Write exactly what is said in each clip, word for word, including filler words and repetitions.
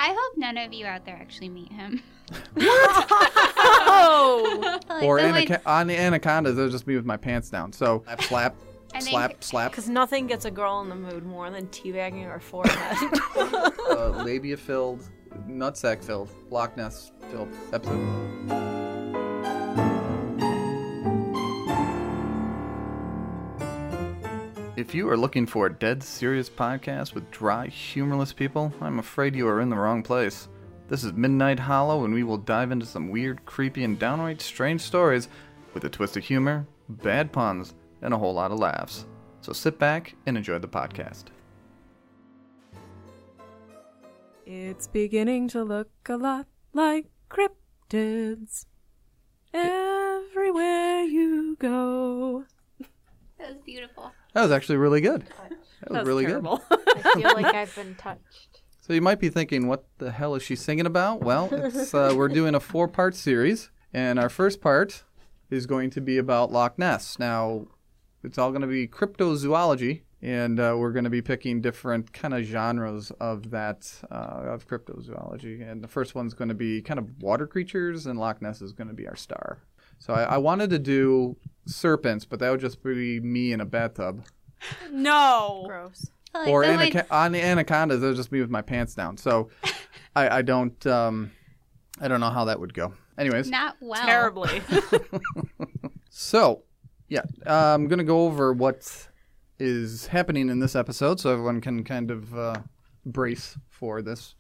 I hope none of you out there actually meet him. Oh! Like, or the anaca- way- on the anacondas, it'll just be with my pants down. So slap, slap, I think- slap, slap. Because nothing gets a girl in the mood more than teabagging her forehead. uh, labia filled, nutsack filled, Loch Ness filled episode. If you are looking for a dead serious podcast with dry, humorless people, I'm afraid you are in the wrong place. This is Midnight Hollow, and we will dive into some weird, creepy, and downright strange stories with a twist of humor, bad puns, and a whole lot of laughs. So sit back and enjoy the podcast. It's beginning to look a lot like cryptids everywhere you go. That was beautiful. That was actually really good. That was, That was really terrible. I feel like I've been touched. So you might be thinking, what the hell is she singing about? Well, it's, uh, we're doing a four-part series, and our first part is going to be about Loch Ness. Now, it's all going to be cryptozoology, and uh, we're going to be picking different kind of genres of that, uh, of cryptozoology. And the first one's going to be kind of water creatures, and Loch Ness is going to be our star. So I, I wanted to do serpents, but that would just be me in a bathtub. No. Gross. Like, Or the way- anaca- on the anacondas, it'll just be with my pants down. So I, I don't um, I don't know how that would go. Anyways, Not well. Terribly. so yeah, uh, I'm gonna go over what is happening in this episode, so everyone can kind of uh, brace for this.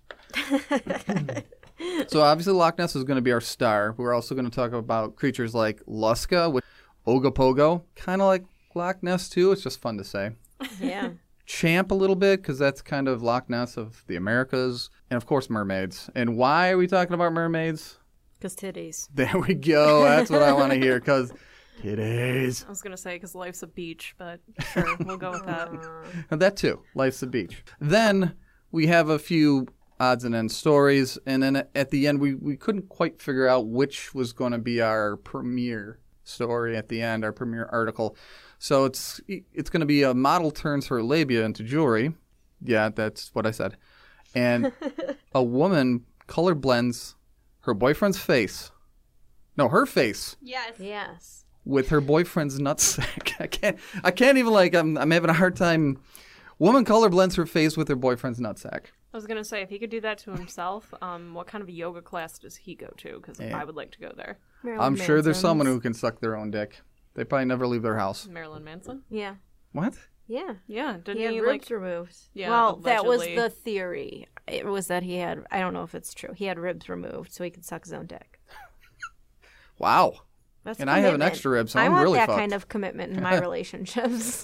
So obviously Loch Ness is going to be our star. We're also going to talk about creatures like Luska, with Ogopogo, kind of like Loch Ness too. It's just fun to say. Yeah. Champ a little bit, because that's kind of Loch Ness of the Americas. And of course mermaids. And why are we talking about mermaids? Because titties. There we go. That's what I want to hear, because titties. I was going to say because life's a beach, but sure, we'll go with that. And that too. Life's a beach. Then we have a few odds and ends stories. And then at the end, we, we couldn't quite figure out which was going to be our premiere story at the end, our premiere article. So it's it's going to be a model turns her labia into jewelry. Yeah, that's what I said. And a woman color blends her boyfriend's face. No, her face Yes. Yes. with her boyfriend's nutsack. I can't. I can't even like. I'm. I'm having a hard time. Woman color blends her face with her boyfriend's nutsack. I was going to say, if he could do that to himself, um, what kind of a yoga class does he go to? Because Yeah. I would like to go there. Marilyn I'm sure there's Manson's. someone who can suck their own dick. They probably never leave their house. Marilyn Manson? Yeah. What? Yeah. Yeah, didn't He he, had like... ribs removed. Yeah, Well, that was allegedly. the theory. It was that he had, I don't know if it's true, he had ribs removed so he could suck his own dick. Wow. That's And I have an commitment. extra rib, so I I'm want really that fucked. kind of commitment in my relationships.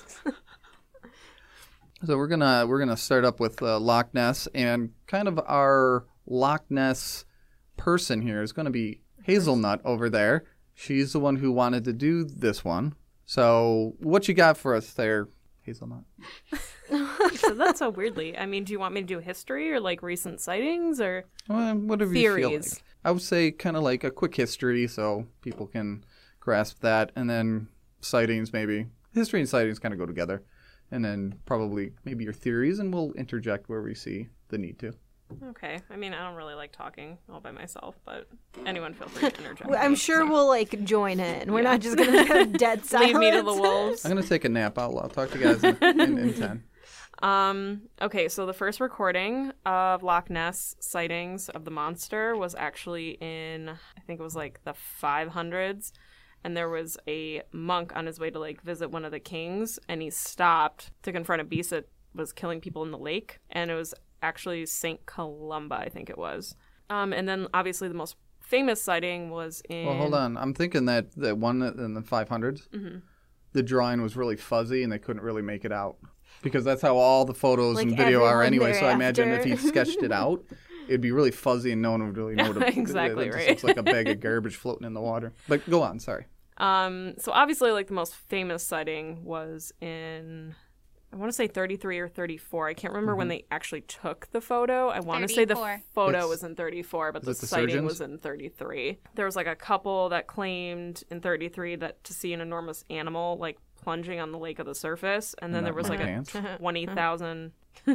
So we're gonna we're gonna start up with uh, Loch Ness, and kind of our Loch Ness person here is going to be Hazelnut over there. She's the one who wanted to do this one. So what you got for us there, Hazelnut? You said that so weirdly. I mean, do you want me to do history or, like, recent sightings or... Well, whatever you feel Theories. like. I would say kind of like a quick history, so people can grasp that, and then sightings maybe. History and sightings kind of go together, and then probably maybe your theories, and we'll interject where we see the need to. Okay. I mean, I don't really like talking all by myself, but anyone feel free to interject. I'm me, sure so. we'll, like, join in. We're not just going to have dead silence. Leave me to the wolves. I'm gonna take a nap. I'll, I'll talk to you guys in, in, in ten. Um, okay, so the first recording of Loch Ness sightings of the monster was actually in, I think it was like the five hundreds. And there was a monk on his way to like visit one of the kings, and he stopped to confront a beast that was killing people in the lake. And it was actually Saint Columba, I think it was. Um, and then obviously the most famous sighting was in... Well, hold on. I'm thinking that that one in the five hundreds, Mhm. the drawing was really fuzzy, and they couldn't really make it out. Because that's how all the photos Like and video are everyone anyway. So I imagine if he thereafter. sketched it out, it'd be really fuzzy and no one would really know what it, Exactly it just right. looks like a bag of garbage floating in the water. But go on, sorry. Um, so obviously, like, the most famous sighting was in, I want to say thirty-three or thirty-four. I can't remember Mm-hmm. when they actually took the photo. I want to say the thirty-four. photo It's- was in thirty-four, but is the it the sighting surgeons? was in thirty-three. There was, like, a couple that claimed in thirty-three that to see an enormous animal, like, plunging on the lake of the surface, and then Not there was my like pants. a twenty thousand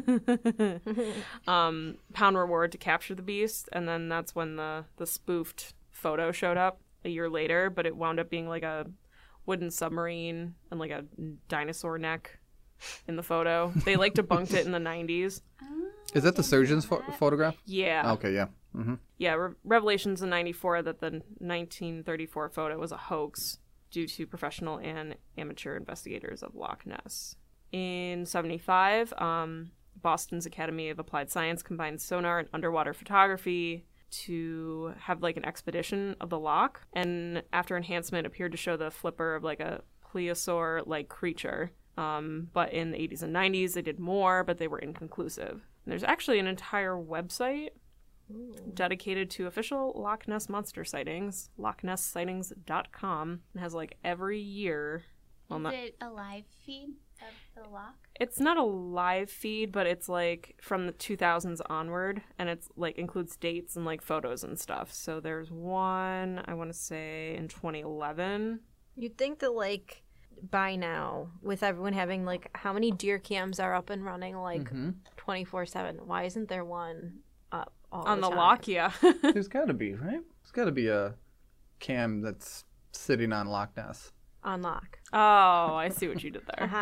um, pound reward to capture the beast, and then that's when the the spoofed photo showed up a year later, but it wound up being like a wooden submarine and like a dinosaur neck in the photo. They like debunked it in the nineties. Is that the surgeon's pho- photograph? Yeah. Okay, yeah. Mm-hmm. Yeah, Re- revelations in ninety-four that the nineteen thirty-four photo was a hoax due to professional and amateur investigators of Loch Ness. In seventy-five, um, Boston's Academy of Applied Science combined sonar and underwater photography to have like an expedition of the loch, and after enhancement appeared to show the flipper of like a plesiosaur-like creature. Um, but in the eighties and nineties, they did more, but they were inconclusive. And there's actually an entire website dedicated to official Loch Ness monster sightings, loch ness sightings dot com. It has like every year. Well, Is not, it a live feed of the loch? it's not a live feed, but it's like from the two thousands onward, and it's like includes dates and like photos and stuff. So there's one, I want to say in twenty eleven. You'd think that, like, by now, with everyone having, like, how many deer cams are up and running, like, Mm-hmm. twenty-four seven? Why isn't there one up all On the the time? loch, yeah. There's got to be, right? There's got to be a cam that's sitting on Loch Ness. On lock. Oh, I see what you did there.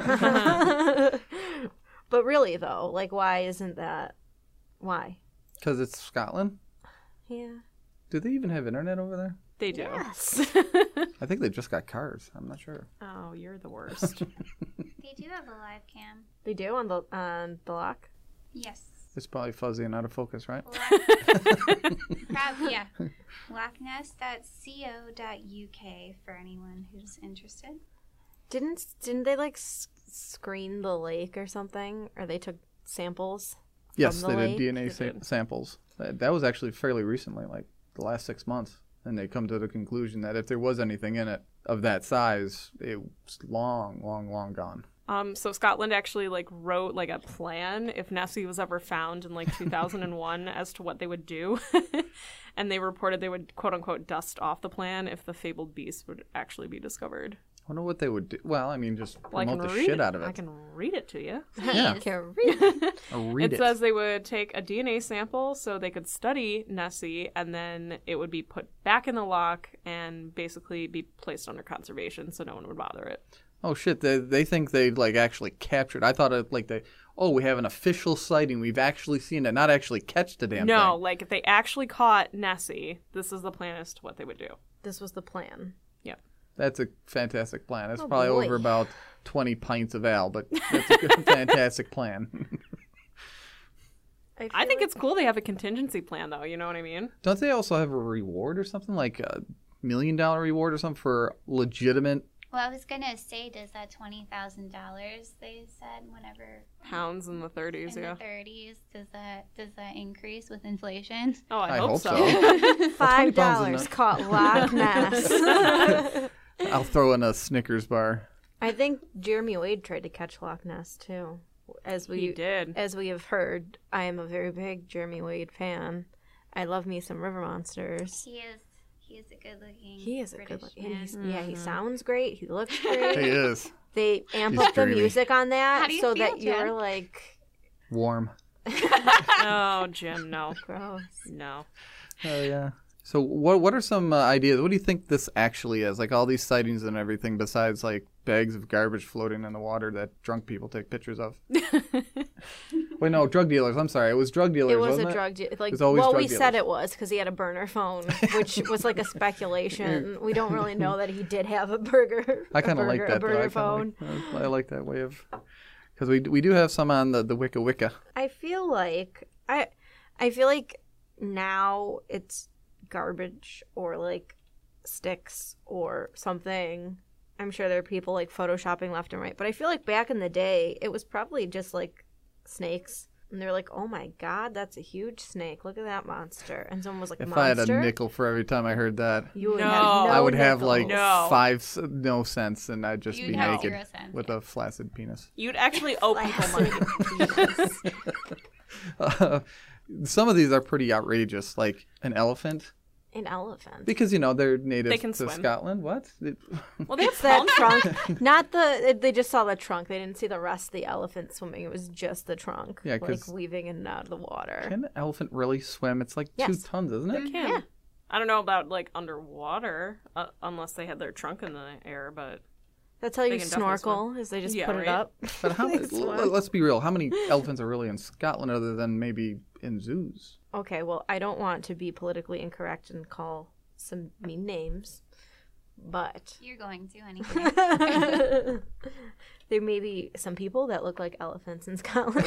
Uh-huh. But really, though, like, why isn't that? Why? Because it's Scotland. Yeah. Do they even have internet over there? They do. Yes. I think they just got cars. I'm not sure. Oh, you're the worst. They do have a live cam. They do on the on the lock. Yes. It's probably fuzzy and out of focus, right? Loch- Prob- yeah. loch ness dot co dot u k for anyone who's interested. Didn't didn't they like s- screen the lake or something? Or they took samples? Yes, the they did lake? D N A They sa- did. samples. That, that was actually fairly recently, like the last six months. And they come to the conclusion that if there was anything in it of that size, it was long, long, long gone. Um, so Scotland actually like wrote like a plan if Nessie was ever found in like two thousand one as to what they would do, and they reported they would quote unquote dust off the plan if the fabled beast would actually be discovered. I wonder what they would do. Well, I mean, just Well, I promote can the read shit it. out of I it. can read it to you. Yeah. Can't read. Or read it it. says they would take a D N A sample so they could study Nessie, and then it would be put back in the loch and basically be placed under conservation so no one would bother it. Oh shit! They they think they've like actually captured. I thought it like they. Oh, we have an official sighting. We've actually seen it. Not actually catch the damn No, thing. like if they actually caught Nessie, this is the plan as to what they would do. This was the plan. Yep. That's a fantastic plan. That's Oh, probably boy. over about twenty pints of ale, but that's a good, fantastic plan. I, I feel think like- it's cool they have a contingency plan, though. You know what I mean? Don't they also have a reward or something like a million dollar reward or something for legitimate? Well, I was gonna say, does that twenty thousand dollars they said whenever Pounds in the thirties, in yeah. the thirties, does that does that increase with inflation? Oh, I, I hope, hope so. so. Five pounds dollars enough. caught Loch Ness. I'll throw in a Snickers bar. I think Jeremy Wade tried to catch Loch Ness too. As we He did. as we have heard, I am a very big Jeremy Wade fan. I love me some river monsters. He is he is a good looking. He is a British good looking. man. He's, Yeah, he Mhm. sounds great. He looks He great. is They amp He's up the dreamy. music on How that do you so feel, that you're Jen? like warm. Oh, Jim, no. gross. No. Oh yeah. So what what are some uh, ideas? What do you think this actually is? Like all these sightings and everything, besides like bags of garbage floating in the water that drunk people take pictures of. Wait, no, drug dealers. I'm sorry, it was drug dealers. It was wasn't a it? drug deal. Like, was always well, drug we said dealers. it was because he had a burner phone, which was like a speculation. We don't really know that he did have a burger. I a kind of like burger- that. A though. burner I phone. kinda like, I like that way of because we we do have some on the the Wicca Wicca. I feel like I, I feel like now it's garbage or like sticks or something. I'm sure there are people like photoshopping left and right, but I feel like back in the day it was probably just like snakes, and they're like, "Oh my god, that's a huge snake! Look at that monster!" And someone was like, If I had "Monster." a nickel for every time I heard that, You would No. have no I would have nickel. like No. five s- no cents, and I'd just You'd be have naked zero cents, with yeah. a flaccid penis. You'd actually owe people money. Uh, some of these are pretty outrageous, like an elephant An elephant. Because, you know, they're native They can to swim. Scotland. What? It- Well, they have It's that palm trunk. Not the. They just saw the trunk. They didn't see the rest of the elephant swimming. It was just the trunk. Yeah, 'cause- like weaving in and out of the water. Can an elephant really swim? It's like two Yes. tons, isn't it? can. Yeah. I don't know about like underwater, uh, unless they had their trunk in the air, but That's how you They can definitely snorkel. Is they just Yeah, put right? it up. But how? They l- swim. let's be real. How many elephants are really in Scotland other than maybe in zoos? Okay, well, I don't want to be politically incorrect and call some mean names, but You're going to anyway. there may be some people that look like elephants in Scotland.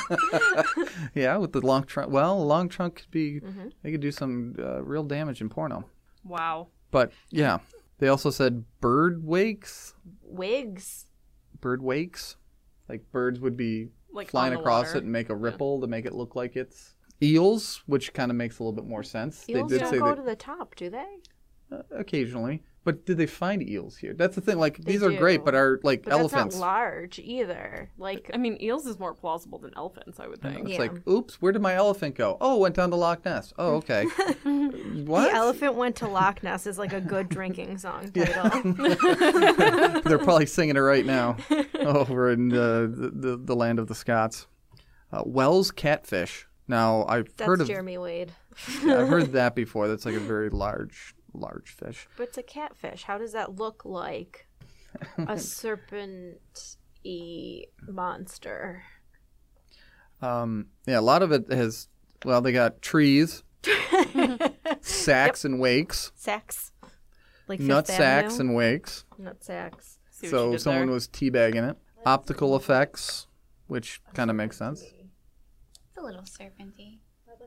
Yeah, with the long trunk. Well, a long trunk could be. Mhm. They could do some uh, real damage in porno. wow. But yeah, they also said bird wakes. Wigs. Bird wakes, like birds would be Like flying on the across water. it and make a ripple to make it look like it's eels, which kind of makes a little bit more sense. Eels they did don't say go that to the top, do they? uh, occasionally, but did they find eels here? That's the thing. Like They these are great, do. but are like But elephants. that's not large either. Like, I mean, eels is more plausible than elephants, I would think. It's Yeah. like, oops, where did my elephant go? Oh, went down to Loch Ness. Oh, okay. What? The Elephant Went to Loch Ness is like a good drinking song title. They're probably singing it right now over in uh, the, the the land of the Scots. Uh, Wells catfish. Now I've That's heard of Jeremy Wade. yeah, I've heard that before. That's like a very large large fish. But it's a catfish. How does that look like a serpent-y monster? Um, yeah, a lot of it has. Well, they got trees, sacks and wakes, Sacks. Like Fifth nut sacks Avenue? and wakes. Nut sacks. See what you So did someone there? was teabagging it. Optical effects, which kind of makes sense. It's a little serpenty.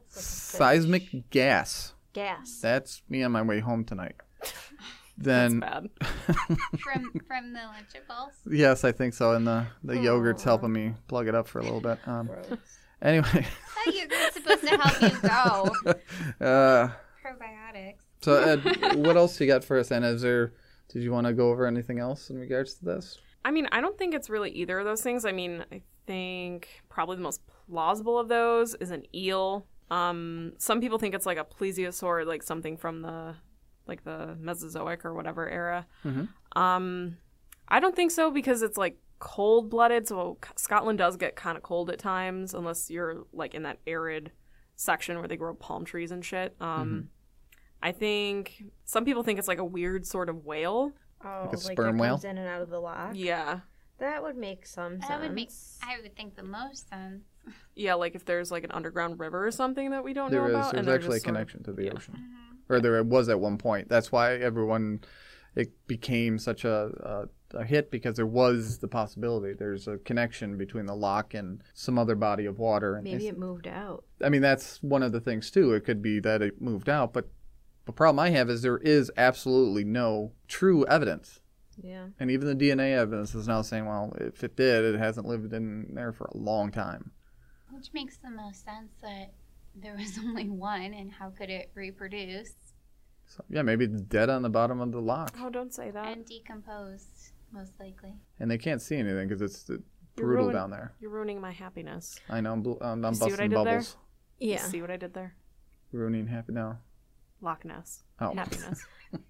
Seismic gas. Gas. That's me on my way home tonight. That's Then bad. From from the Lunchables. yes, I think so. And the the yogurt's Aw. helping me plug it up for a little bit. Um, anyway, I thought yogurt's supposed to help you go. uh, Probiotics. so Ed, what else you got for us? And is there? Did you want to go over anything else in regards to this? I mean, I don't think it's really either of those things. I mean, I think probably the most plausible of those is an eel. Um, some people think it's like a plesiosaur, like something from the like the Mesozoic or whatever era. Mhm. Um, I don't think so because it's like cold-blooded. So Scotland does get kind of cold at times, unless you're like in that arid section where they grow palm trees and shit. Um, I think some people think it's like a weird sort of whale. Oh, Like a like sperm it whale? comes in and out of the lock? Yeah. That would make some sense. That would make I would think the most sense. Yeah, like if there's like an underground river or something that we don't There know is. about. There's they're actually a just sort of- connection to the yeah. ocean, or there was at one point. That's why everyone it became such a, a a hit because there was the possibility. There's a connection between the loch and some other body of water. And Maybe it's- it moved out. I mean, that's one of the things too. It could be that it moved out, but the problem I have is there is absolutely no true evidence. Yeah. And even the D N A evidence is now saying, well, if it did, it hasn't lived in there for a long time. Which makes the most sense that there was only one, and how could it reproduce So, yeah, maybe it's dead on the bottom of the loch. Oh, don't say that. and decompose, most likely. And they can't see anything because it's uh, You're brutal ruin- down there. You're ruining my happiness. I know, I'm, bl- I'm, I'm You see what I busting did there? bubbles. You Yeah. See what I did there? Ruining happy now. Loch Ness. Oh. Happiness.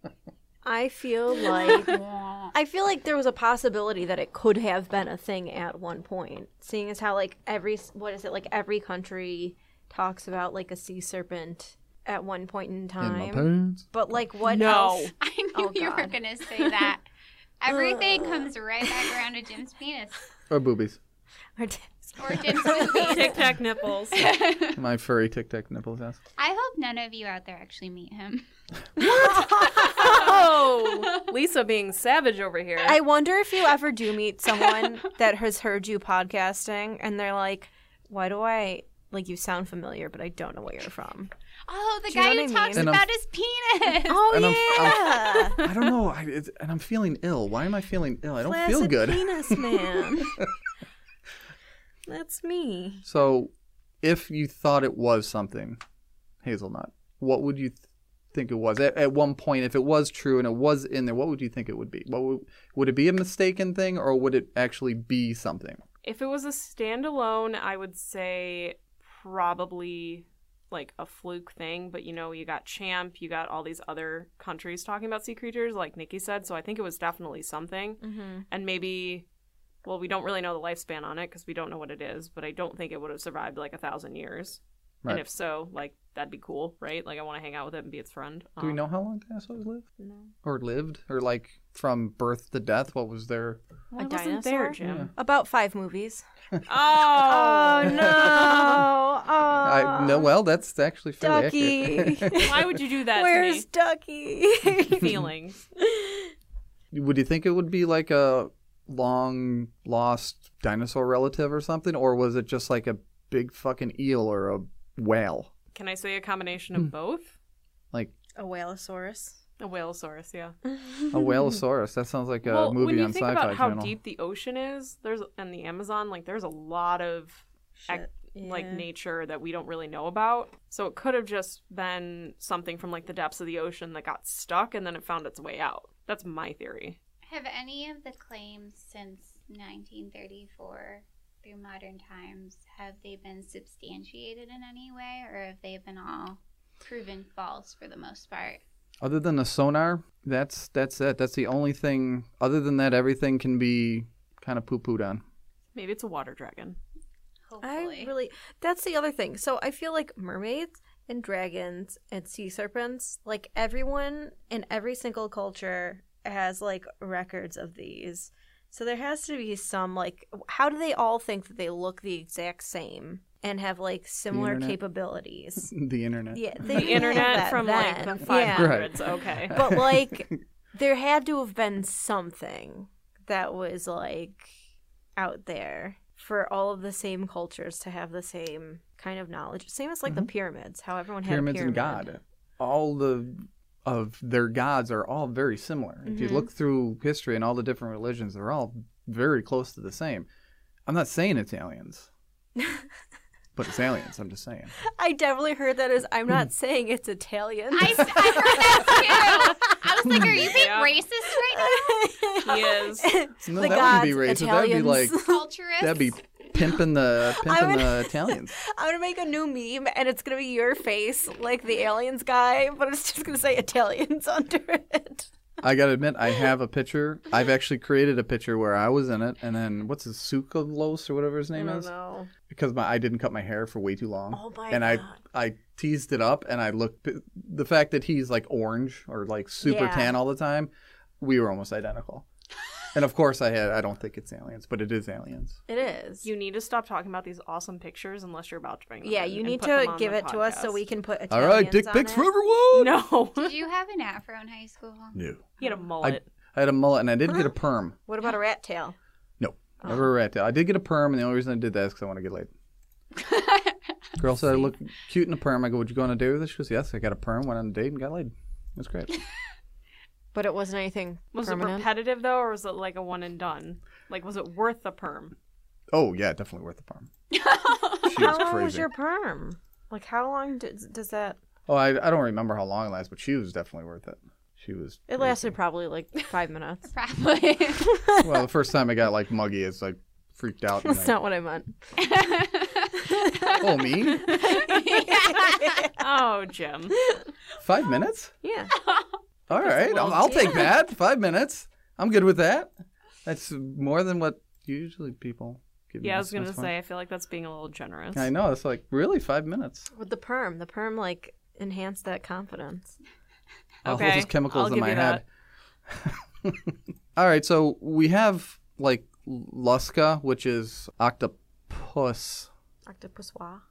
I feel like I feel like there was a possibility that it could have been a thing at one point. Seeing as how like every what is it like every country talks about like a sea serpent at one point in In my time. pants. But like what No. else? I knew Oh, you were God. gonna say that. Everything comes right back around to Jim's penis Or boobies. Or t- or Jim's boobies. Tic Tac nipples. My furry tic tac nipples, yes. I hope none of you out there actually meet him. Oh, Lisa being savage over here. I wonder if you ever do meet someone that has heard you podcasting and they're like, why do I like you sound familiar but I don't know where you're from? Oh, the Do you guy know who what I talks mean? And I'm- about his penis. Oh And I'm- yeah. I don't know. I, it's, and I'm feeling ill. Why am I feeling ill? I don't feel Flaccid good. penis man. That's me. So, if you thought it was something, Hazelnut, what would you th- think it was? At, at one point, if it was true and it was in there, what would you think it would be? What would, would it be a mistaken thing or would it actually be something? If it was a standalone, I would say probably like a fluke thing, but you know, you got Champ, you got all these other countries talking about sea creatures, like Nikki said, so I think it was definitely something. Mm-hmm. And maybe, well, we don't really know the lifespan on it because we don't know what it is, but I don't think it would have survived like a thousand years. Right. And if so, like, that'd be cool, right? Like, I want to hang out with it and be its friend. Do we Um, know how long dinosaurs lived? No. Or lived? Or like from birth to death? What was their... Well, I A wasn't dinosaur? there, Jim. About five movies. Oh! Oh no! Oh, I no. Well, that's actually fairly Ducky. accurate. Why would you do that Where's to Ducky? me? Feelings. Would you think it would be like a long lost dinosaur relative or something, or was it just like a big fucking eel or a whale? Can I say a combination Hmm. of both? Like A whaleosaurus. A whaleosaurus, yeah. a whaleosaurus? That sounds like a well, movie when you on think Sci-Fi about how Channel. deep the ocean is, there's and the Amazon, like there's a lot of ac- Shit. like Yeah. nature that we don't really know about. So it could have just been something from like the depths of the ocean that got stuck and then it found its way out. That's my theory. Have any of the claims since nineteen thirty-four through modern times, have they been substantiated in any way, or have they been all proven false for the most part? Other than the sonar, that's that's it. That's the only thing. Other than that, everything can be kind of poo-pooed on. Maybe it's a water dragon. Hopefully. I really. That's the other thing. So I feel like mermaids and dragons and sea serpents, like everyone in every single culture has like records of these. So there has to be some like, how do they all think that they look the exact same and have like similar internet. capabilities? The internet. Yeah, they The didn't have internet that from like then. the five Yeah. hundreds. Okay. But like, there had to have been something that was like out there for all of the same cultures to have the same kind of knowledge. Same as like the pyramids, how everyone had Pyramids a and pyramid. God. All the of their gods are all very similar. If you Mhm. look through history and all the different religions, they're all very close to the same. I'm not saying it's aliens, but it's aliens. I'm just saying. I definitely heard that as I'm not saying it's Italian. I, I heard that too. I was like, are you being Yeah. racist right He is. No, The that wouldn't be gods, racist. That'd be Italians. like now? Culturist? that'd be pimping the I pimping would- the Italians. I'm gonna make a new meme and it's gonna be your face, like the aliens guy, but it's just gonna say Italians under it. I gotta admit, I have a picture. I've actually created a picture where I was in it, and then what's his Sukalos or whatever his I name don't is, know. because my I didn't cut my hair for way too long. Oh my and god. I I teased it up, and I looked the fact that he's like orange or like super Yeah. tan all the time. We were almost identical. And of course, I had I don't think it's aliens, but it is aliens. It is. You need to stop talking about these awesome pictures unless you're about to bring them yeah, in you and need put them to on give the it to us so podcast. we can put All Italians right, dick on pics it. for everyone. No. Did you have an afro in high school? No. He had a mullet. I had a mullet, and I did get a perm. What about a rat tail? No, Oh. never a rat tail. I did get a perm, and the only reason I did that is because I want to get laid. Girl said I look cute in a perm. I go, "Would you go on a date with us?" She goes, "Yes." I got a perm, went on a date, and got laid. It was great. But it wasn't anything Was permanent. it repetitive though, or was it like a one and done? Like, was it worth the perm? Oh yeah, definitely worth the perm. She How was long crazy. was your perm? Like how long does, does that? Oh, I, I don't remember how long it lasted, but she was definitely worth it. She was. It crazy. lasted probably like five minutes. Probably. Well, the first time I got like muggy, it's like freaked out. And That's like, not what I meant. oh, me? Oh, Jim. Five minutes? Yeah. All That's a right, little- I'll, I'll take that. Five minutes. I'm good with that. That's more than what usually people give. Yeah, me. I was gonna That's fine. say. I feel like that's being a little generous. I know. It's like really five minutes. With the perm, the perm like enhanced that confidence. All Okay, those chemicals I'll in give my you head. All right, so we have like Lusca, which is octopus. Octopuswa.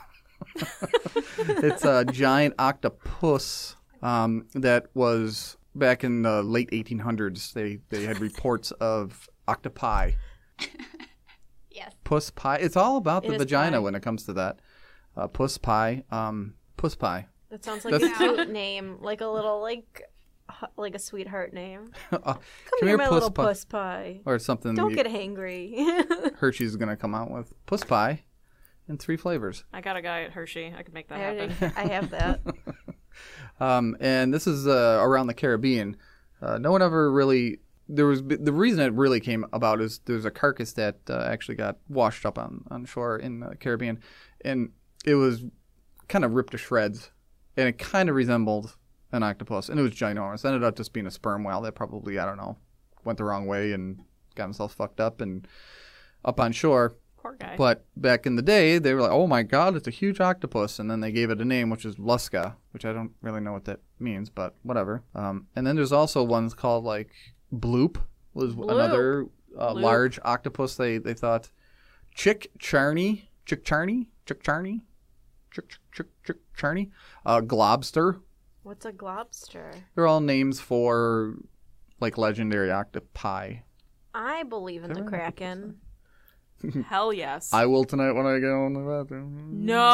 It's a giant octopus um, that was back in the late eighteen hundreds. They they had reports of octopi, Yes. puss pie. It's all about It the is vagina pie. when it comes to that. Uh, puss pie, um, puss pie. That sounds like That's- a cute name, like a little like hu- like a sweetheart name. Uh, Come, here, here, my puss little pie. puss pie. Or something. Don't you- get hangry. Hershey's is gonna come out with puss pie in three flavors. I got a guy at Hershey. I could make that I, already- happen. I have that. Um, and this is uh, around the Caribbean. Uh, no one ever really. There was the reason it really came about is there's a carcass that uh, actually got washed up on, on shore in the Caribbean, and it was kind of ripped to shreds, and it kind of resembled an octopus, and it was ginormous. It ended up just being a sperm whale that probably, I don't know, went the wrong way and got himself fucked up and up on shore. Poor guy. But back in the day, they were like, oh my god, it's a huge octopus. And then they gave it a name, which is Luska, which I don't really know what that means, but whatever. Um, and then there's also ones called like Bloop, was Bloop. another uh, Bloop. large octopus they, they thought. Chick Charney, Chick Charney, Chick Charney, Chick Chick Chick Chick Charney, uh, Globster. What's a globster? They're all names for like legendary octopi. I believe in the They're Kraken. Hell yes. I will tonight when I go in the bathroom.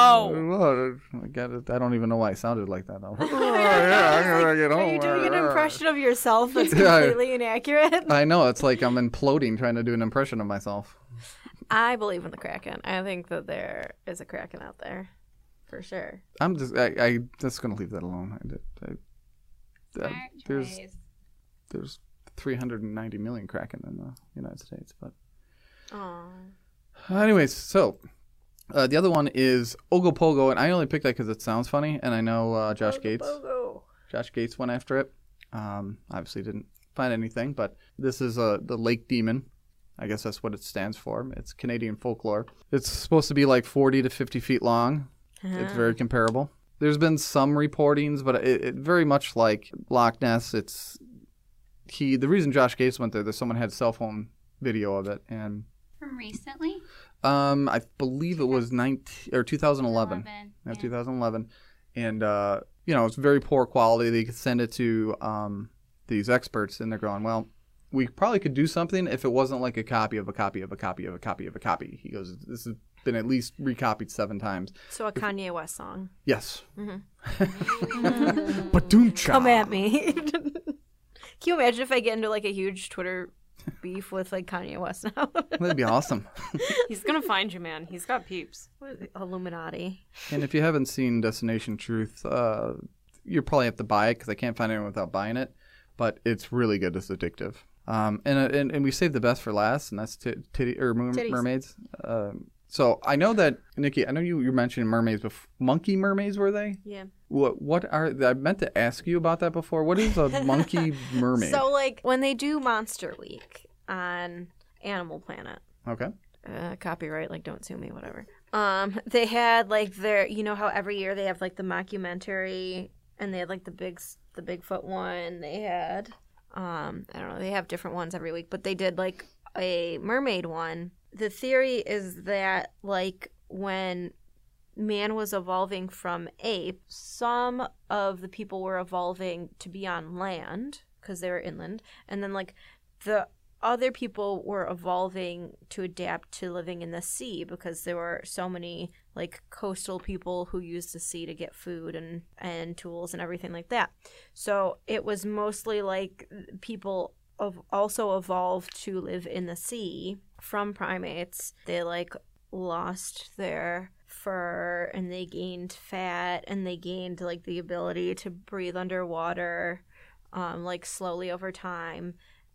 No. What? I get it. I don't even know why I sounded like that. Oh, I yeah, I'm was gonna like, get Are home. you doing an impression of yourself that's Yeah. completely inaccurate? I know. It's like I'm imploding trying to do an impression of myself. I believe in the Kraken. I think that there is a Kraken out there. For sure. I'm just. I. I just gonna leave that alone. I did. I, Smart uh, there's choice. there's three hundred ninety million Kraken in the United States, but. Oh. Anyways, so uh, the other one is Ogopogo, and I only picked that because it sounds funny, and I know uh, Josh Gates. Josh Gates went after it. Um, obviously didn't find anything, but this is uh, the lake demon. I guess that's what it stands for. It's Canadian folklore. It's supposed to be like forty to fifty feet long. It's very comparable. There's been some reportings, but it, it very much like Loch Ness. It's he. The reason Josh Gates went there, there's someone had cell phone video of it, and From recently? um, I believe it was nineteen or two thousand eleven. eleven, Yeah, yeah. two thousand eleven, and uh, you know it's very poor quality. They could send it to um, these experts, and they're going, well, we probably could do something if it wasn't like a copy of a copy of a copy of a copy of a copy. He goes, this has been at least recopied seven times. So a Kanye West song. Yes. Mm-hmm. But doom Come at me. Can you imagine if I get into like a huge Twitter beef with like Kanye West now? That'd be awesome. He's gonna find you, man. He's got peeps. What is it? Illuminati. And if you haven't seen Destination Truth, uh, you probably have to buy it because I can't find anyone without buying it. But it's really good. It's addictive. Um, and, uh, and and we saved the best for last, and that's t- titty or mer- Titties. mermaids. Um, so I know that Nikki, I know you you mentioned mermaids before. Monkey mermaids, were they? Yeah. What what are I meant to ask you about that before? What is a monkey mermaid? So like when they do Monster Week on Animal Planet, Okay. uh, copyright, like don't sue me, whatever. Um, they had like their, you know how every year they have like the mockumentary, and they had like the big s- the Bigfoot one. They had, um, I don't know, they have different ones every week, but they did like a mermaid one. The theory is that like when man was evolving from ape, some of the people were evolving to be on land because they were inland, and then like the other people were evolving to adapt to living in the sea because there were so many like coastal people who used the sea to get food and and tools and everything like that. So it was mostly like people of also evolved to live in the sea from primates. They like lost their fur and they gained fat and they gained like the ability to breathe underwater um like slowly over time,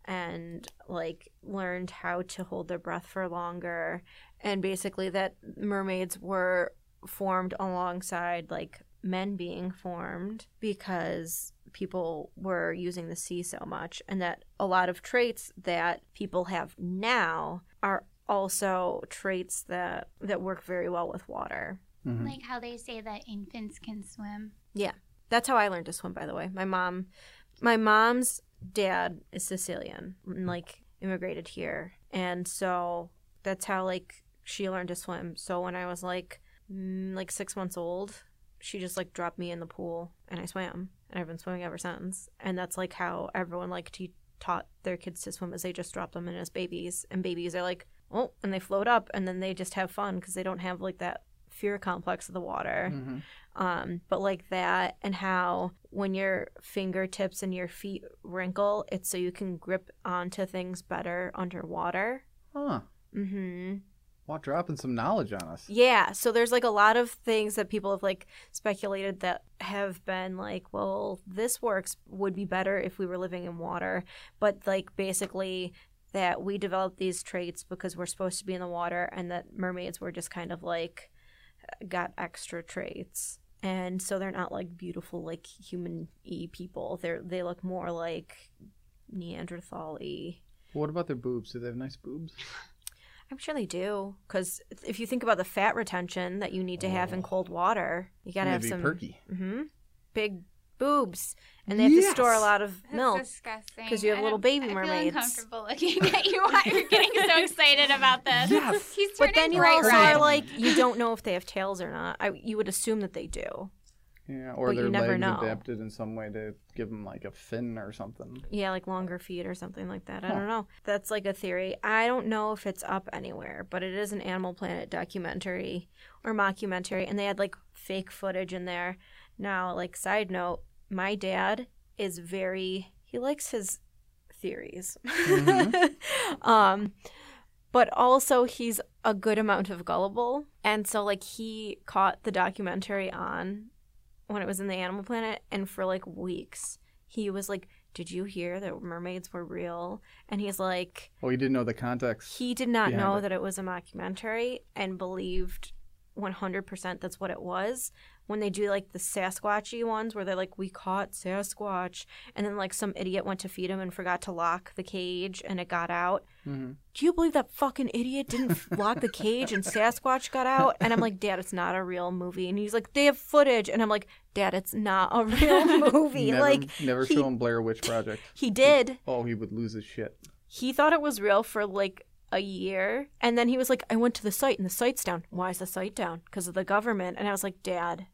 and like learned how to hold their breath for longer, and basically that mermaids were formed alongside like men being formed because people were using the sea so much, and that a lot of traits that people have now are also traits that that work very well with water. Mhm. Like how they say that infants can swim. Yeah, that's how I learned to swim, by the way. My mom my mom's dad is Sicilian and like immigrated here, and so that's how like she learned to swim. So when I was like mm, like six months old, she just like dropped me in the pool and I swam, and I've been swimming ever since. And that's like how everyone like te- taught their kids to swim, is they just drop them in as babies, and babies are like, oh, and they float up and then they just have fun because they don't have like that fear complex of the water. Mhm. Um, but like that, and how when your fingertips and your feet wrinkle, it's so you can grip onto things better underwater. Huh. Mm-hmm. Wow, dropping some knowledge on us. Yeah, so there's like a lot of things that people have like speculated that have been like, well, this works would be better if we were living in water, but like basically that we developed these traits because we're supposed to be in the water, and that mermaids were just kind of like got extra traits. And so they're not like beautiful, like human-y people. They're they look more like Neanderthal-y. What about their boobs? Do they have nice boobs? I'm sure they do, because if you think about the fat retention that you need to have in cold water, you gotta And have they'd be some perky. hmm big boobs, and they have to store a lot of That's milk. disgusting. 'cause you have I little don't- baby I mermaids. feel uncomfortable looking at you. Why you're getting so excited about this? Yes. He's turning But then you bright also red. are like, you don't know if they have tails or not. I, you would assume that they do. Yeah, or But you their never legs know. adapted in some way to give them like a fin or something. Yeah, like longer feet or something like that. I Huh. don't know. That's like a theory. I don't know if it's up anywhere, but it is an Animal Planet documentary or mockumentary, and they had like fake footage in there. Now, like, side note, my dad is very, he likes his theories. um, but also he's a good amount of gullible. And so, like, he caught the documentary on when it was in the Animal Planet, and for like weeks he was like, did you hear that mermaids were real? And he's like, Oh, you didn't know the context. he did not behind know it. that it was a mockumentary and believed one hundred percent that's what it was. When they do like the Sasquatchy ones where they're like, we caught Sasquatch, and then like some idiot went to feed him and forgot to lock the cage and it got out. Mm-hmm. Do you believe that fucking idiot didn't f- lock the cage and Sasquatch got out? And I'm like, Dad, it's not a real movie. And he's like, they have footage. And I'm like, Dad, it's not a real movie. Never, like, never he, show him Blair Witch Project. he did. Oh, he would lose his shit. He thought it was real for like a year. And then he was like, I went to the site and the site's down. Why is the site down? Because of the government. And I was like, Dad.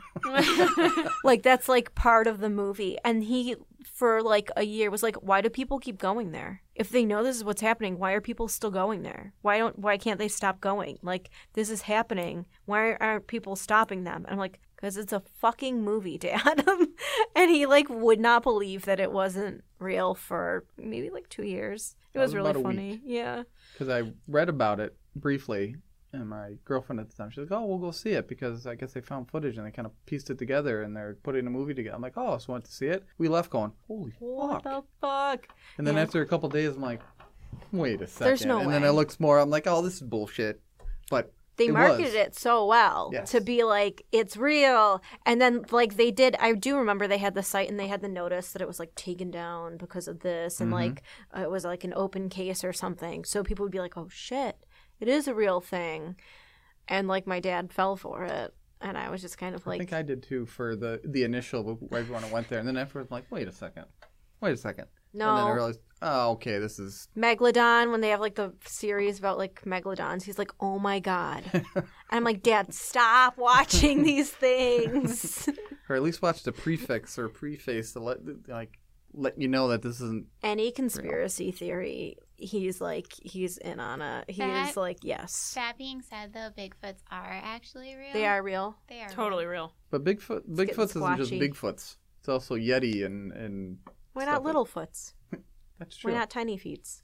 Like, that's like part of the movie. And he, for like a year, was like, why do people keep going there? If they know this is what's happening, why are people still going there? Why don't why can't they stop going? Like, this is happening. Why aren't people stopping them? And I'm like, because it's a fucking movie, Dad. And he like would not believe that it wasn't real for maybe like two years. It That was was really about a funny. week. Yeah. Because I read about it briefly, and my girlfriend at the time, she's like, oh, we'll go see it, because I guess they found footage and they kind of pieced it together and they're putting a movie together. I'm like, oh, so I went to see it. We left going, holy What fuck. the fuck? And then Yeah. after a couple days, I'm like, wait a second. There's no and then way. I looked more, I'm like, oh, this is bullshit. But They it marketed was. it so well Yes. to be like, it's real. And then, like, they did, I do remember they had the site and they had the notice that it was, like, taken down because of this. And, Mhm. like, uh, it was, like, an open case or something. So people would be like, oh, shit, it is a real thing. And, like, my dad fell for it. And I was just kind of I like, think I did too for the, the initial, everyone who went there. And then afterwards, I'm like, wait a second. Wait a second. And then I no. realized, oh, okay, this is. Megalodon, when they have, like, the series about, like, megalodons, he's like, oh, my God. And I'm like, Dad, stop watching these things. Or at least watch the prefix or preface to let, like, let you know that this isn't. Any conspiracy theory, he's like, he's in on it. He That- is like, yes, That being said, though, Bigfoots are actually real. they are real. They are Totally real. But Bigfoot, getting Bigfoots isn't just squatchy. Bigfoots. It's also Yeti and. and Why stuff not like- Littlefoots? That's true. Why not Tiny Feets?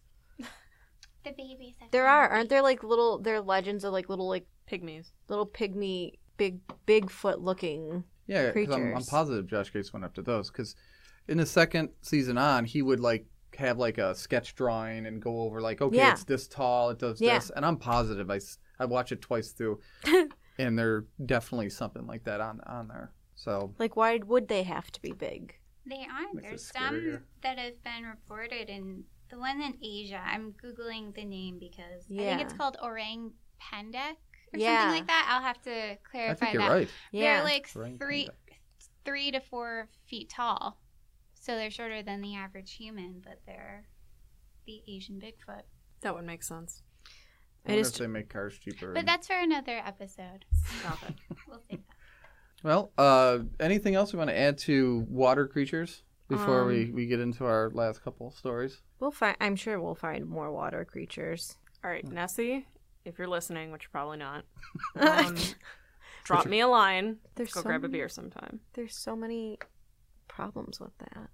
The babies. have There tiny are, aren't feet. there like little? There are legends of like little, like Pygmies. little pygmy, big, Bigfoot looking. Yeah, because I'm, I'm creatures. positive Josh Gates went up to those. Because in the second season on, he would like have like a sketch drawing and go over like, okay, Yeah. it's this tall, it does Yeah. this, and I'm positive I s- I watched it twice through, and there definitely something like that on on there. So Like, why would they have to be big? They are. Makes it There's some scarier. that have been reported, and the one in Asia. I'm googling the name because I think it's Yeah. called orang pendek or Yeah. something like that. I'll have to I clarify think you're that. right. Yeah, They're like Orang three, pendek. three to four feet tall, so they're shorter than the average human, but they're the Asian Bigfoot. That would make sense. I It wonder is if they make cars cheaper. But and- that's for another episode. Stop it. We'll save that. Well, uh, anything else we want to add to water creatures before Um, we, we get into our last couple stories? we'll find. I'm sure we'll find more water creatures. All right, Nessie, if you're listening, which you're probably not, um, drop me a line. There's Go so grab a many- beer sometime. There's so many problems with that.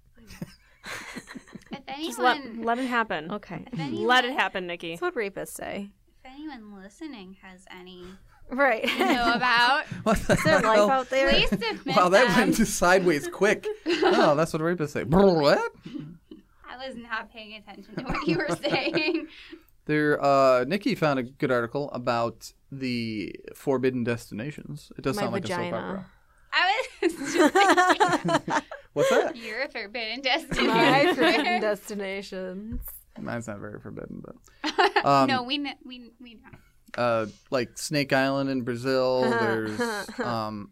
If Just let, anyone, let it happen. Okay, if anyone, Let it happen, Nikki. that's what rapists say. if anyone listening has any Right. you know about, What the Is there life hell? out there? please submit Wow, that them. went sideways quick. Oh, that's what rapists say. What? I was not paying attention to what you were saying. There, uh, Nikki found a good article about the forbidden destinations. It does My sound like a soap vagina. opera. I was just like, What's that? you're a forbidden destination. My forbidden destinations. Mine's not very forbidden, but um, no, we know. We, we know. uh, like Snake Island in Brazil. There's um,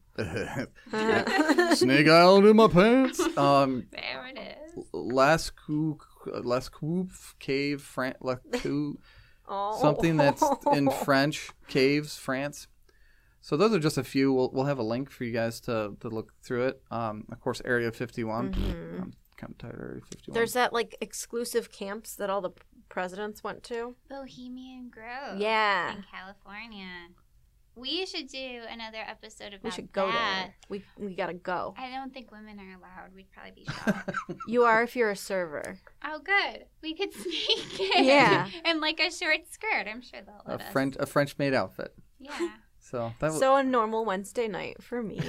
Snake Island in my pants. Um, There it is. Las Cou Las Coupe Cave, Fran- La Cou- Oh. something that's in French, caves, France. So those are just a few. We'll we'll have a link for you guys to, to look through it. Um, of course, Area fifty-one. Mhm. I'm kind of tired of Area fifty-one. There's that like exclusive camps that all the presidents went to. Bohemian Grove. Yeah. In California. We should do another episode about We should go that. there. We we gotta go. I don't think women are allowed. We'd probably be shot. You are if you're a server. Oh, good. We could sneak in. Yeah. And like a short skirt. I'm sure they'll a let us. French a French made outfit. Yeah. So that was, So a normal Wednesday night for me.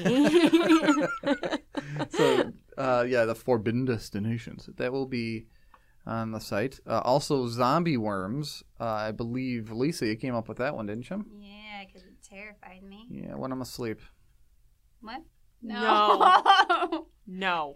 so uh, yeah, the forbidden destinations that will be on the site. Uh, also, zombie worms. Uh, I believe Lisa, you came up with that one, didn't you? Yeah, because it terrified me. Yeah, when I'm asleep. What? No. No.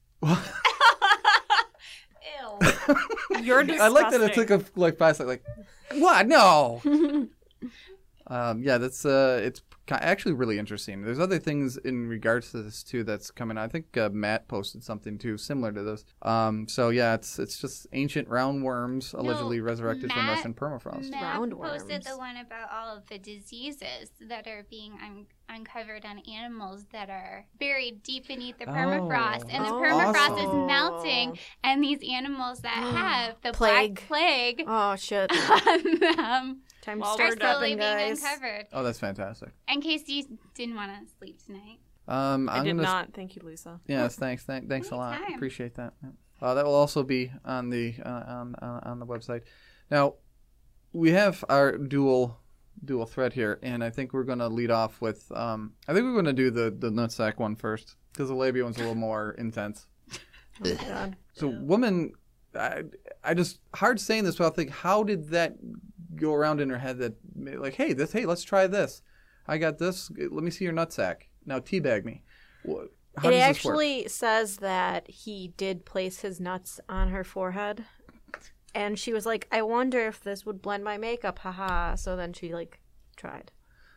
Ew. You're disgusting. I like that it took a like five seconds. Like, what? No. um, yeah, that's uh, it's ki- actually really interesting. There's other things in regards to this too that's coming. I think uh, Matt posted something too similar to this. Um, so yeah, it's it's just ancient roundworms allegedly resurrected from Matt- Russian permafrost. Matt Roundworms. posted the one about all of the diseases that are being un- uncovered on animals that are buried deep beneath the permafrost. Oh, and the oh, permafrost awesome. is melting, and these animals that have the Plague. black plague Oh shit! on them Time to Well, start are slowly prepping, being guys. uncovered. Oh, that's fantastic. In case you didn't want to sleep tonight. Um, I I'm did gonna not. Thank you, Lisa. Yes, thanks, thank, thanks a lot. Anytime. Appreciate that. Yeah. Uh, that will also be on the uh, on uh, on the website. Now, we have our dual dual thread here, and I think we're going to lead off with. Um, I think we're going to do the the nutsack one first because the labia one's a little more intense. Oh, God. So, woman, I, I just hard saying this, but I think how did that go around in her head that like, hey, this, hey, let's try this. I got this. Let me see your nutsack. Now teabag me. What? How It does this work? actually says that he did place his nuts on her forehead. And she was like, I wonder if this would blend my makeup, haha. So then she, like, tried.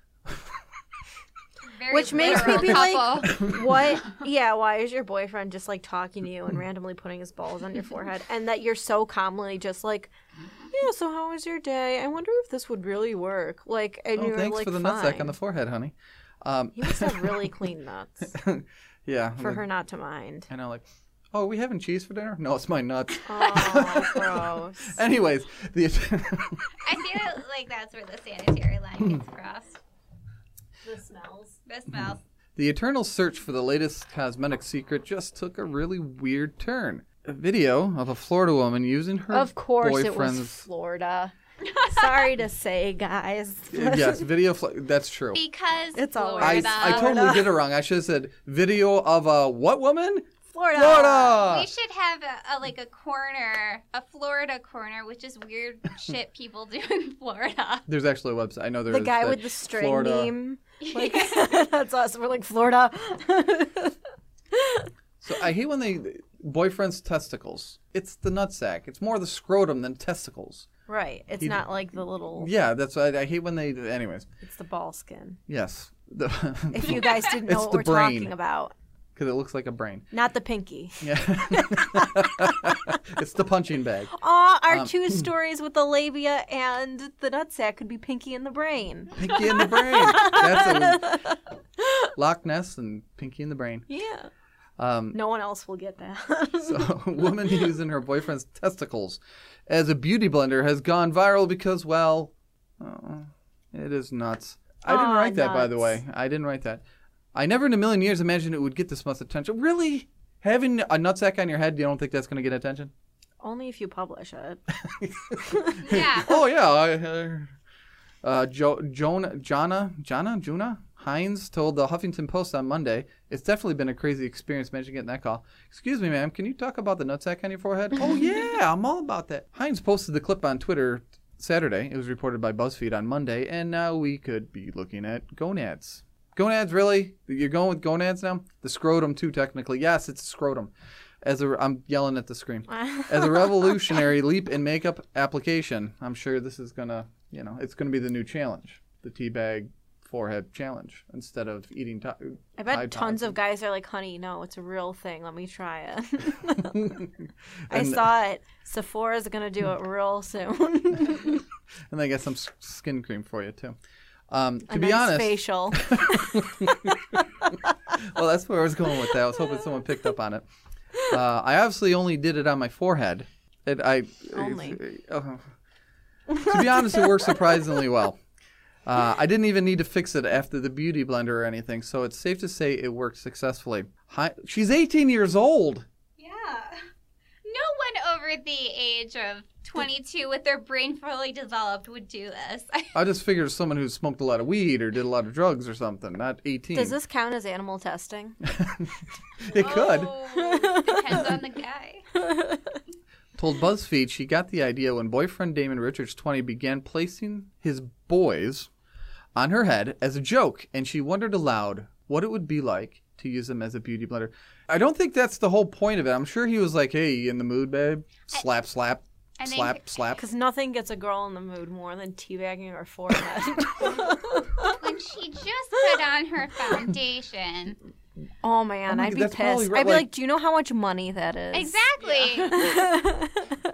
Very Which makes me literal be like, couple. what? Yeah, why is your boyfriend just, like, talking to you and randomly putting his balls on your forehead? And that you're so calmly just like, yeah, so how was your day? I wonder if this would really work. Like, and Oh, you're thanks like, for the fine. nutsack on the forehead, honey. Um, He must have really clean nuts yeah. for her not to mind. I know, like, oh, are we having cheese for dinner? No, it's my nuts. Oh, gross. Anyways, the I feel like that's where the sanitary line gets crossed. The smells. The smells. the eternal search for the latest cosmetic secret just took a really weird turn. A video of a Florida woman using her Of course it was boyfriend's Florida. Sorry to say, guys. yes, video. Fl- that's true. Because It's all I, Florida. I totally did it wrong. I should have said video of a what woman? Florida. Florida. We should have a, a like a corner, a Florida corner, which is weird shit people do in Florida. There's actually a website. I know there The is guy that with the string Florida. meme. Like, that's us. We're like, Florida. So I hate when they boyfriend's testicles. It's the nutsack. It's more the scrotum than testicles. Right. It's He- not like the little, Yeah, that's I, I hate when they. Anyways, it's the ball skin. yes, the, If you guys didn't know It's what the we're brain. talking about. because it looks like a brain. Not the pinky. Yeah, it's the punching bag. Aw, our Um, two stories with the labia and the nutsack could be Pinky and the Brain. Pinky in the brain. That's a, Loch Ness and Pinky in the brain. Yeah. Um, No one else will get that. So, a woman using her boyfriend's testicles as a beauty blender has gone viral because, well, oh, it is nuts. I didn't Aw, write that, by the nuts. way. I didn't write that. I never in a million years imagined it would get this much attention. Really? Having a nutsack on your head, you don't think that's going to get attention? Only if you publish it. Yeah. Oh, yeah. I, uh, uh, jo- Joan, Jana, Jana, Juna Hines told the Huffington Post on Monday, it's definitely been a crazy experience. Imagine getting that call. Excuse me, ma'am, can you talk about the nutsack on your forehead? Oh, yeah, I'm all about that. Hines posted the clip on Twitter Saturday. It was reported by BuzzFeed on Monday, and now we could be looking at gonads. Gonads, really? You're going with gonads now? The scrotum, too, technically. Yes, it's a scrotum. As a, I'm yelling at the screen. As a revolutionary leap in makeup application, I'm sure this is going to, you know, it's going to be the new challenge. The teabag forehead challenge instead of eating to- I bet Tide tons Pods. of guys are like, honey, no, it's a real thing. Let me try it. I And- saw it. Sephora's going to do it real soon. And they got some s- skin cream for you, too. Um, to a be nice honest, facial. well, that's where I was going with that. I was hoping someone picked up on it. Uh, I obviously only did it on my forehead. It, I Only. uh, to be honest, it worked surprisingly well. Uh, I didn't even need to fix it after the beauty blender or anything, so it's safe to say it worked successfully. Hi- She's eighteen years old. Yeah. No one over the age of twenty-two with their brain fully developed would do this. I just figured someone who smoked a lot of weed or did a lot of drugs or something, not eighteen. Does this count as animal testing? It could. Oh, depends on the guy. Told BuzzFeed she got the idea when boyfriend Damon Richards, twenty, began placing his boys on her head as a joke, and she wondered aloud what it would be like to use them as a beauty blender. I don't think that's the whole point of it. I'm sure he was like, hey, you in the mood, babe? Slap, slap, I think- slap, slap. Because nothing gets a girl in the mood more than teabagging her forehead. When she just put on her foundation. Oh man, Oh my I'd God, be that's probably pissed. right, I'd be like- like, do you know how much money that is? Exactly.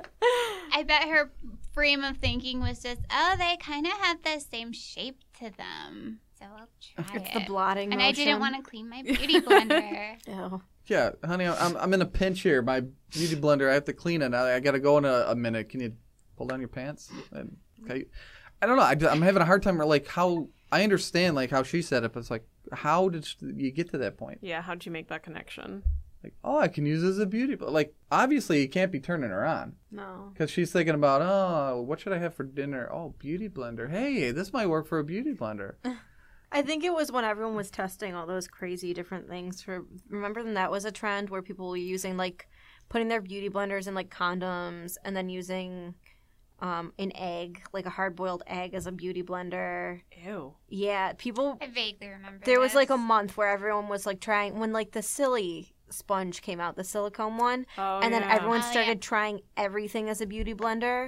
I bet her frame of thinking was just, oh, they kind of have the same shape to them. So I'll try It's it. the blotting and I didn't motion. want to clean my beauty blender. Ew. Yeah, honey, I'm I'm in a pinch here. My beauty blender, I have to clean it. I, I got to go in a, a minute. Can you pull down your pants? And, okay. I don't know. I, I'm having a hard time. Like how I understand like how she said it, but it's like how did you get to that point? Yeah, how'd you make that connection? Like, oh, I can use it as a beauty blender. Like obviously, you can't be turning her on No. because she's thinking about, oh, what should I have for dinner? Oh, beauty blender. Hey, this might work for a beauty blender. I think it was when everyone was testing all those crazy different things. For remember when that was a trend where people were using like putting their beauty blenders in like condoms and then using um, an egg, like a hard boiled egg, as a beauty blender. Ew. Yeah, people. I vaguely remember. There was like a this. month where everyone was like trying when like the silly sponge came out, the silicone one, Oh, and then yeah. everyone Oh, started yeah. trying everything as a beauty blender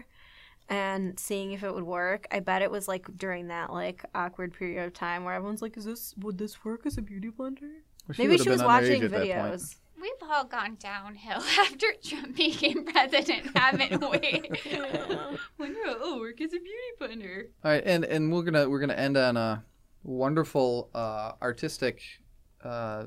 and seeing if it would work. I bet it was like during that like awkward period of time where everyone's like, "Is this would this work as a beauty blender?" Well, Maybe would've she been was underage watching at that point. videos. We've all gone downhill after Trump became president, haven't we? Wonder how it'll work as a beauty blender. All right, and and we're gonna we're gonna end on a wonderful uh, artistic uh,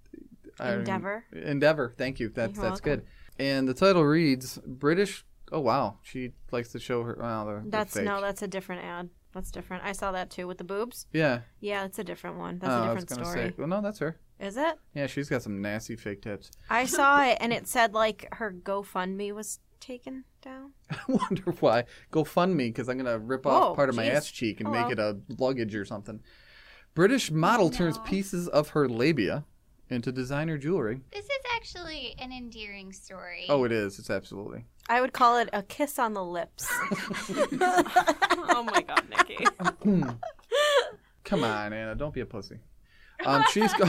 I- Endeavor. Endeavor. Thank you. That's You're that's welcome. good. And the title reads British. Oh wow, she likes to show her. Well, they're, they're That's fake. no, that's a different ad. That's different. I saw that too with the boobs. Yeah. Yeah, that's a different one. That's oh, a I was different gonna story. say. Well, no, that's her. Is it? Yeah, she's got some nasty fake tits. I saw it and it said like her GoFundMe was taken down. I wonder why. Go fund me because I'm gonna rip Whoa, off part of my jeez. ass cheek and Oh, make well. it a luggage or something. British model turns No. pieces of her labia into designer jewelry. This is actually an endearing story. Oh, it is. It's absolutely. I would call it a kiss on the lips. Oh my god, Nikki. Come on, Anna. Don't be a pussy. Um, she's going.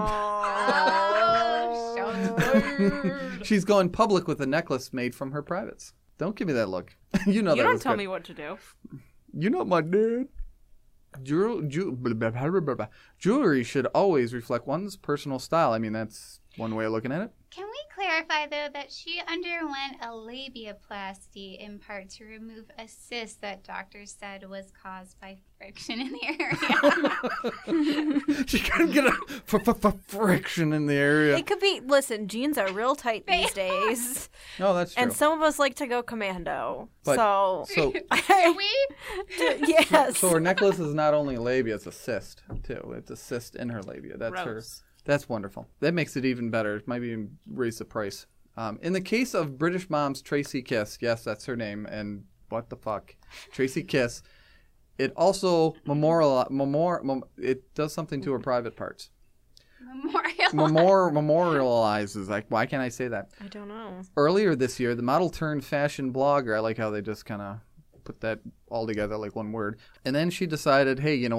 Oh, show she's going public with a necklace made from her privates. Don't give me that look. you know You that don't was tell good. me what to do. You know my dad. Jewel, jew, blah, blah, blah, blah, blah. Jewelry should always reflect one's personal style. I mean, that's one way of looking at it. Can we clarify, though, that she underwent a labiaplasty in part to remove a cyst that doctors said was caused by friction in the area? She couldn't get a f- f- f- friction in the area. It could be. Listen, jeans are real tight these They days, No, that's true. and some of us like to go commando. But- so, so, Do we? yes. so her necklace is not only labia; it's a cyst too. It's a cyst in her labia. That's her. Gross. That's wonderful. That makes it even better. It might even raise the price. Um, in the case of British moms Tracy Kiss, yes, that's her name, and what the fuck, Tracy Kiss. It also memorial, memor, mem, it does something to her private parts. Memorial. Memor, memorializes. Like, why can't I say that? I don't know. Earlier this year, the model turned fashion blogger. I like how they just kind of put that all together like one word. And then she decided, hey, you know what?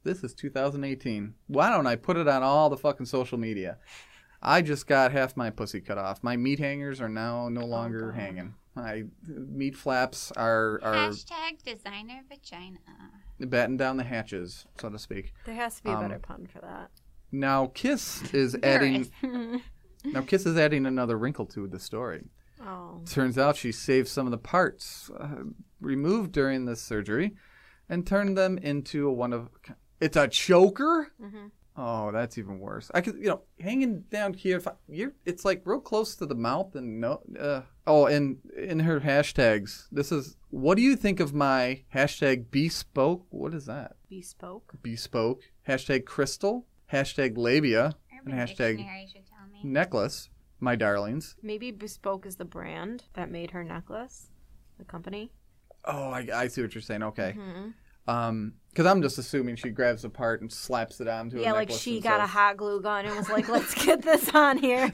This is two thousand eighteen. Why don't I put it on all the fucking social media? I just got half my pussy cut off. My meat hangers are now no longer God. hanging. My meat flaps are are Hashtag designer vagina. batten down the hatches, so to speak. There has to be a Um, better pun for that. Now Kiss is There adding. is. Now Kiss is adding another wrinkle to the story. Oh. Turns out she saved some of the parts uh, removed during this surgery and turned them into a one of. It's a choker. Mm-hmm. Oh, that's even worse. I could, you know, hanging down here. If I, you're, it's like real close to the mouth, and no. Uh, oh, and in her hashtags, this is. What do you think of my hashtag bespoke? What is that? Bespoke. Bespoke. Hashtag crystal. Hashtag labia. Urban And hashtag Dictionary should tell me. necklace. My darlings. Maybe Bespoke is the brand that made her necklace. The company. Oh, I, I see what you're saying. Okay. Mm-hmm. Um, because I'm just assuming she grabs a part and slaps it onto a Yeah, like necklace she and got a says- hot glue gun and was like, "Let's get this on here."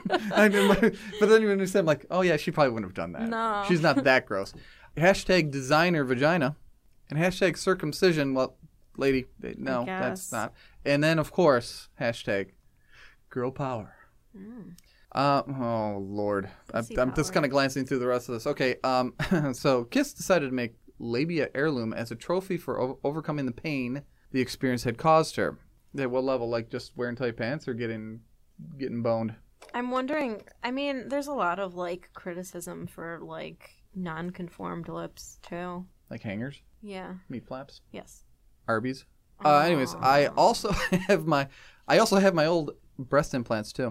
I mean, like, but then you understand, like, oh yeah, she probably wouldn't have done that. No. She's not that gross. Hashtag designer vagina, and hashtag circumcision. Well, lady, no, that's guess. not. And then of course, hashtag girl power. Mm. Uh, oh Lord, I, Pussy I'm just power. kind of glancing through the rest of this. Okay, um, so Kiss decided to make labia heirloom as a trophy for o- overcoming the pain the experience had caused her. At what level? Like just wearing tight pants or getting getting boned? I'm wondering. I mean, there's a lot of like criticism for like non-conformed lips too. Like hangers, Yeah. meat flaps, Yes. Arby's. Uh, anyways, I Aw. also have my I also have my old breast implants too.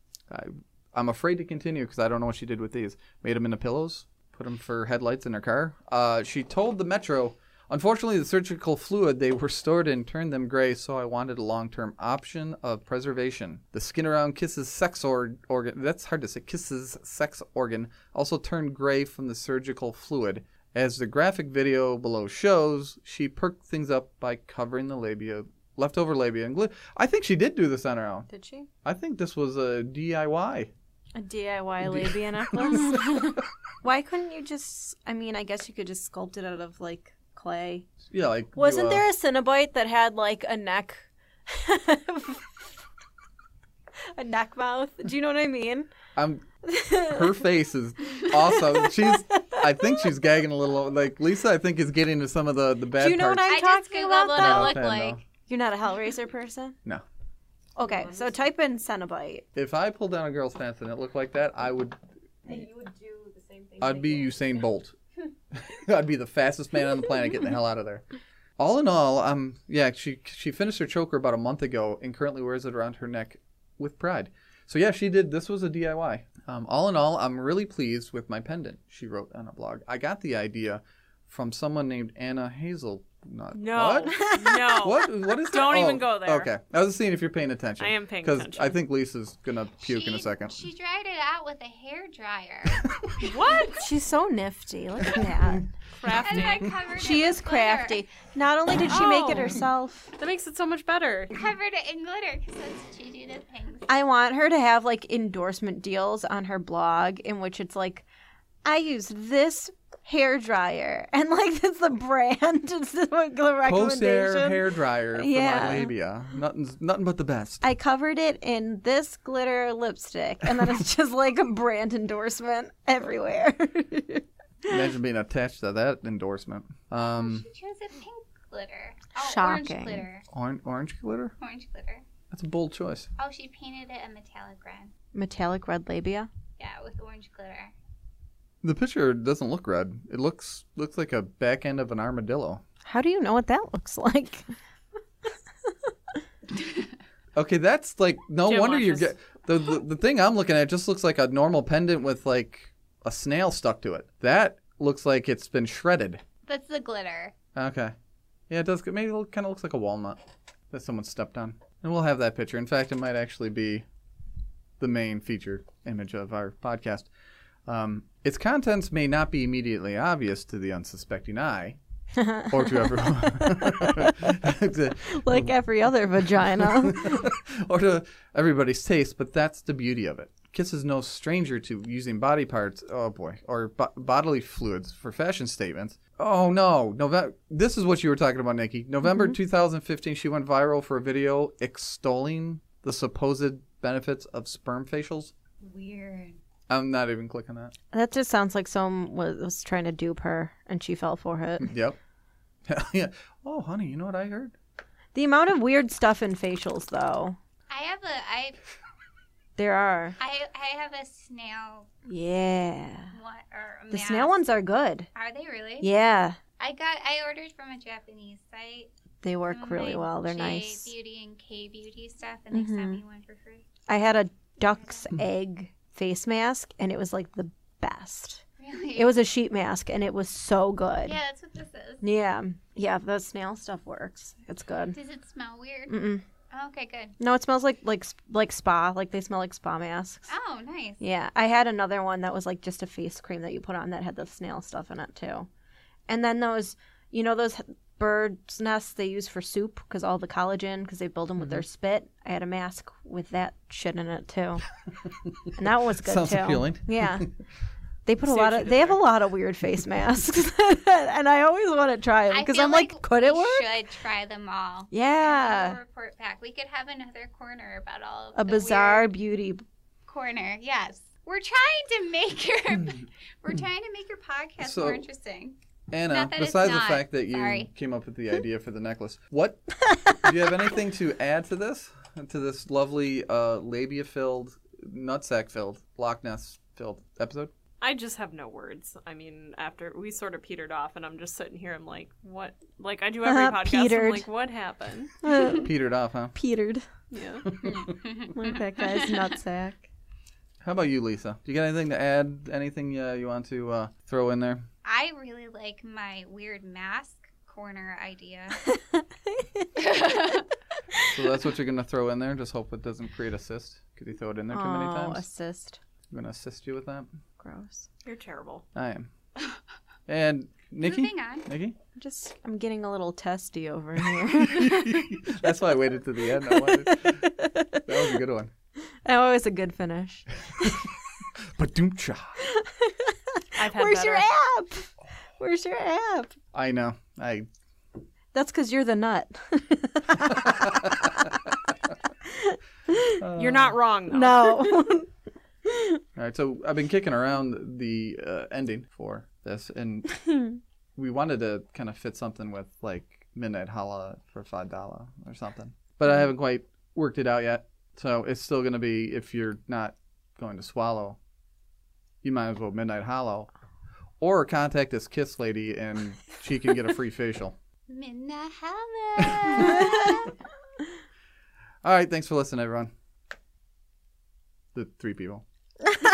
I I'm afraid to continue because I don't know what she did with these. Made them into pillows, put them for headlights in her car. Uh, she told the Metro, unfortunately, the surgical fluid they were stored in turned them gray, so I wanted a long-term option of preservation. The skin around Kiss's sex or- organ, that's hard to say, Kiss's sex organ also turned gray from the surgical fluid. As the graphic video below shows, she perked things up by covering the labia, leftover labia and glue. I think she did do this on her own. Did she? I think this was a D I Y. A D I Y labia necklace. Why couldn't you just? I mean, I guess you could just sculpt it out of like clay. Yeah, like do Wasn't a- there a Cinnabite that had like a neck, a neck mouth? Do you know what I mean? I'm. Her face is awesome. She's. I think she's gagging a little. Like Lisa, I think is getting to some of the the bad Do you know parts. what I'm I just talking googled about? what Though? it looked Okay, like. no. You're not a Hellraiser person. No. Okay, so type in Cenobite. If I pulled down a girl's pants and it looked like that, I would. You would do the same thing. I'd be Usain Bolt. I'd be the fastest man on the planet getting the hell out of there. All in all, um, yeah, she she finished her choker about a month ago and currently wears it around her neck with pride. So yeah, she did. This was a D I Y. Um, all in all, I'm really pleased with my pendant. She wrote on a blog. I got the idea from someone named Anna Hazelnut. No. What? No. What? What is that? Don't even Oh, go there. Okay. I was just seeing if you're paying attention. I am paying Because attention. I think Lisa's gonna puke in a She- second. She dried it out with a hair dryer. What? She's so nifty. Look at that. Crafty. And I covered She it is with glitter. crafty. Not only did she make it Oh. herself, That makes it so much better. Covered it in glitter because that's what you do to things. I want her to have like endorsement deals on her blog in which it's like, I use this hair dryer and like that's the brand. It's the, like, the Post hair recommendation. hair dryer for Yeah. my labia. Nothing's nothing but the best. I covered it in this glitter lipstick, and then it's just like a brand endorsement everywhere. Imagine being attached to that endorsement. Um, She chose a pink glitter. Oh, Shocking. orange glitter. orange, orange glitter. Orange glitter. That's a bold choice. Oh, she painted it a metallic red. Metallic red labia. Yeah, with orange glitter. The picture doesn't look red. It looks looks like a back end of an armadillo. How do you know what that looks like? Okay, that's like no Jim wonder you're watches. get the, the the thing I'm looking at just looks like a normal pendant with like a snail stuck to it. That looks like it's been shredded. That's the glitter. Okay, yeah, it does. Maybe it kind of looks like a walnut that someone stepped on. And we'll have that picture. In fact, it might actually be the main feature image of our podcast. Um, its contents may not be immediately obvious to the unsuspecting eye, or to everyone, Like every other vagina. or to everybody's taste. But that's the beauty of it. Kiss is no stranger to using body parts, oh boy, or bo- bodily fluids for fashion statements. Oh no, November. This is what you were talking about, Nikki. November Mhm. two thousand fifteen, she went viral for a video extolling the supposed benefits of sperm facials. Weird. I'm not even clicking that. That just sounds like someone was, was trying to dupe her and she fell for it. Yep. Yeah. Oh, honey, you know what I heard? The amount of weird stuff in facials, though. I have a I There are. I I have a snail Yeah. one or a The mask. snail ones are good. Are they really? Yeah. I got I ordered from a Japanese site. They work some of really my well. They're J nice. Beauty and K Beauty stuff, and they sent Mhm. me one for free. I had a duck's egg face mask, and it was like the best. Really? It was a sheet mask, and it was so good. Yeah, that's what this is. Yeah. Yeah, the snail stuff works. It's good. Does it smell weird? Mm-mm. Oh, okay, good. No, it smells like like sp- like spa. Like they smell like spa masks. Oh, nice. Yeah, I had another one that was like just a face cream that you put on that had the snail stuff in it too. And then those, you know, those birds' nests they use for soup because all the collagen because they build them with their spit. I had a mask with that shit in it too, and that was good Sounds too. appealing. Yeah, they put a See lot what you of. did They have a there. lot of weird face masks, and I always want to try them I because feel I'm like, could it we work? should try them all. And Yeah, we'll report back. We could have another corner about all of a the bizarre weird beauty. corner. Yes, we're trying to make your we're trying to make your podcast So- more interesting. Anna, Not that it's besides the not. fact that you Sorry. came up with the idea for the necklace, what do you have anything to add to this? To this lovely uh, labia-filled, nutsack-filled, Loch Ness-filled episode? I just have no words. I mean, after we sort of petered off, and I'm just sitting here. I'm like, what? Like I do every Uh, podcast. petered. I'm like, what happened? Petered off, huh? Petered Yeah. like that guy's nutsack. How about you, Lisa? Do you got anything to add? Anything uh, you want to uh, throw in there? I really like my weird mask corner idea. So that's what you're going to throw in there? Just hope it doesn't create a cyst. Could you throw it in there too many Oh, times? assist. I'm going to assist you with that. Gross. You're terrible. I am. And Nikki? Moving on. Nikki? Just, I'm getting a little testy over here. That's why I waited to the end. I wanted... That was a good one. Oh, it was a good finish. Ba-doom-cha. I've had Where's better. your app? Where's your app? I know. I. That's because you're the nut. Uh, You're not wrong though. No. All right, so I've been kicking around the uh, ending for this, and we wanted to kind of fit something with like Midnight Holla for five dollars or something, but I haven't quite worked it out yet. So it's still going to be, if you're not going to swallow, you might as well Midnight Hollow, or contact this Kiss lady and she can get a free facial. Midnight Holla. All right, thanks for listening, everyone. The three people.